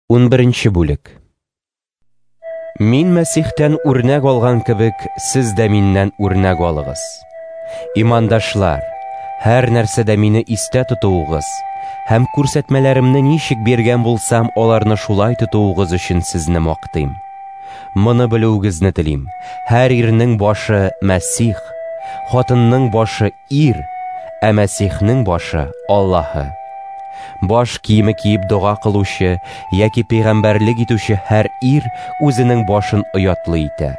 11 бүлек. Мин Мәсихтән үрнәк алган кебек, сез дә миннән үрнәк алыгыз. Имандашлар, һәр нәрсәдә мине истә тотуыгыз, һәм күрсәтмәләремне ничек биргән булсам, аларны шулай тотуыгыз өчен сезне мактыйм. Моны белүегезне телим. Һәр ирнең башы Мәсих, хатынның башы ир, ә Мәсихнең башы Аллаһы. Баш киеме киеп дуга кылучы яки пәйгамбәрлек итүче һәр ир үзенең башын оятлы итә.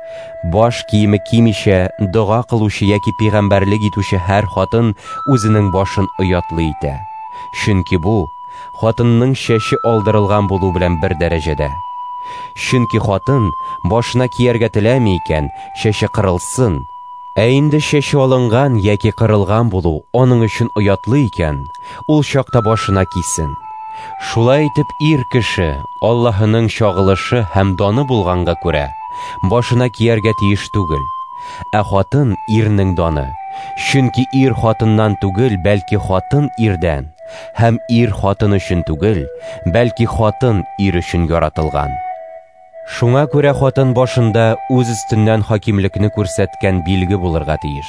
Баш киеме кимичә дуга кылучы яки пәйгамбәрлек итүче һәр хатын үзенең башын оятлы итә. Чөнки бу хатынның чәче алдырылган булу белән бер дәрәҗәдә. Чөнки хатын башына кияргә теләми икән, чәче кырылсын. Ә инде чәче алынган яки кырылган булу аның өчен оятлы икән, ул чакта башына кисен. Шулай итеп ир кеше Аллаһының чагылышы һәм даны булганга күрә башына кияргә тиеш түгел. Ә хатын ирнең даны. Чөнки ир хатыннан түгел, бәлки хатын ирдән, һәм ир хатын өчен түгел, бәлки хатын ир өчен яратылган. Шуңа күрә хатын башында үз өстеннән хакимлекне күрсәткән билге булырга тиеш.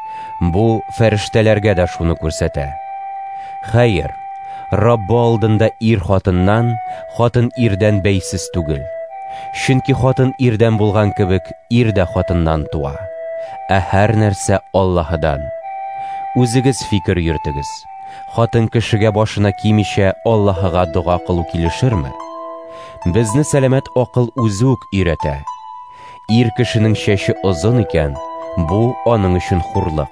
Бу фәрештәләргә дә шуны күрсәтә. Хәер, Раббы алдында ир хатыннан, хатын ирдән бәйсез түгел. Чөнки хатын ирдән булган кебек, ир дә хатыннан туа. Ә һәр нәрсә Аллаһыдан. Үзегез фикер йөртегез. Хатын кешегә башына кимичә Аллаһыга дуга кылу килешерме? Безне сәламәт акыл үзе үк өйрәтә. Ир кешенең чәче озын икән, бу аның өчен хурлык.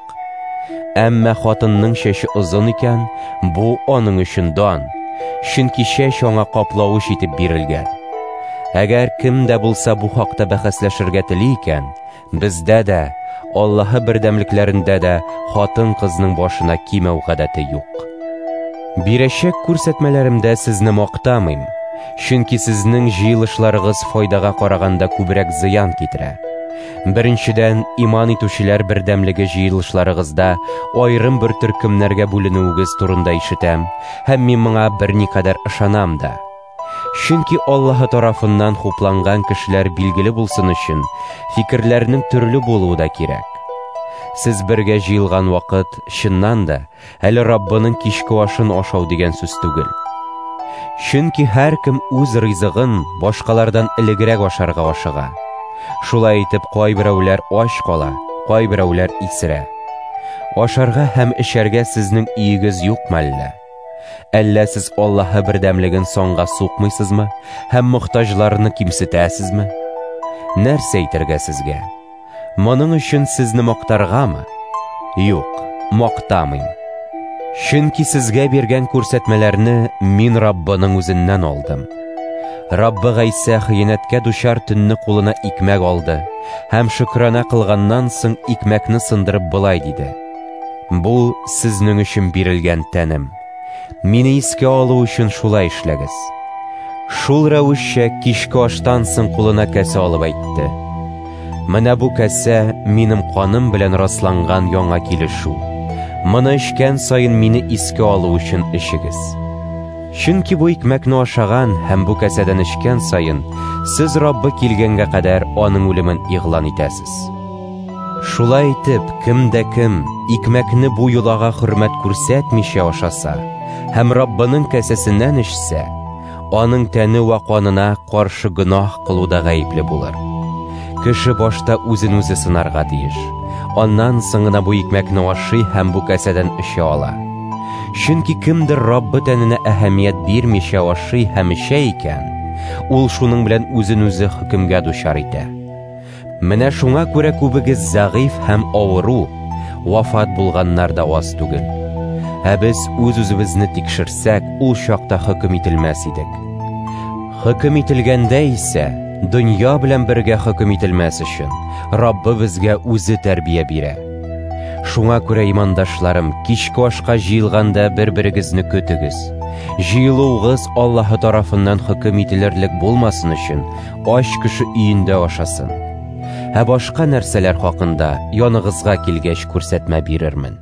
Әмма хатынның чәче озын икән, бу аның өчен дан. Чөнки чәч аңа каплавыч итеп бирелгән. Әгәр кем дә булса бу хакта бәхәсләшергә тели икән, бездә дә, Аллаһы бердәмлекләрендә дә хатын кызның башына кимәү гадәте юк. Бирәчәк күрсәтмәләремдә сезне мактамыйм. Чөнки сезнең җыелышларыгыз файдага караганда күбрәк зыян китерә. Беренчедән, иман итүчеләр бердәмлеге җыелышларыгызда аерым бер төркемнәргә бүленүегез турында ишетәм, һәм мин моңа берникадәр ышанам да. Чөнки Аллаһы тарафыннан хупланган кешеләр билгеле булсын өчен, фикерләрнең төрле булуы да кирәк. Сез бергә җыелган вакыт, чыннан да, әле Раббының кичке ашын ашау дигән сүз түгел. Чөнки һәр кем үз ризыгын башкалардан элегрәк ашарга ашыга. Шулай итеп, кайберәүләр ач кала, кайберәүләр исерә. Ашарга һәм эчәргә сезнең өегез юкмы әллә? Әллә сез Аллаһы бердәмлеген санга сукмыйсызмы һәм мохтаҗларны кимсетәсезме? Нәрсә әйтергә сезгә? Моның өчен сезне мактаргамы? Юк, мактамыйм. Чөнки сезгә биргән күрсәтмәләрне мин Раббының үзеннән алдым. Раббы Гайса хыянәткә дучар төнне кулына икмәк алды һәм шөкранә кылганнан соң икмәкне сындырып былай диде: Бу сезнең өчен бирелгән тәнем. Мине искә алу өчен шулай эшләгез. Шул рәвешчә кичке аштан соң кулына кәсә алып әйтте: Менә бу кәсә минем каным белән расланган яңа килешү. Моны эчкән сайын мине искә алу өчен эчегез. Чөнки бу икмәкне ашаган һәм бу кәсәдән эчкән сайын сез Раббы килгәнгә кадәр аның үлемен игълан итәсез. Шулай итеп, кем икмәкне бу юлага хөрмәт күрсәтмичә ашаса һәм Раббының кәсәсеннән эчсә, аның тәне вә канына каршы гөнаһ кылуда гаепле булыр. Кеше башта үзен үзе сынарга тиеш. Аннан соң гына бу икмәкне ашый һәм бу кәсәдән эчә ала. Чөнки кемдер Раббы тәненә әһәмият бирмичә ашый һәм эчә икән, ул шуның белән үзен үзе хөкемгә дучар итә. Менә шуңа күрә күбегез зәгыйф һәм авыру, вафат булганнар да аз түгел. Ә без үз-үзебезне тикшерсәк, ул чакта хөкем ителмәс идек. Хөкем ителгәндә исә, дөнья белән бергә хөкем ителмәс өчен Раббы безгә үзе тәрбия бирә. Шуңа күрә, имандашларым, кичке ашка җыелганда бер-берегезне көтегез. Җыелуыгыз Аллаһы тарафыннан хөкем ителерлек булмасын өчен ач кеше өендә ашасын. Ә башка нәрсәләр хакында яныгызга килгәч күрсәтмә бирермен.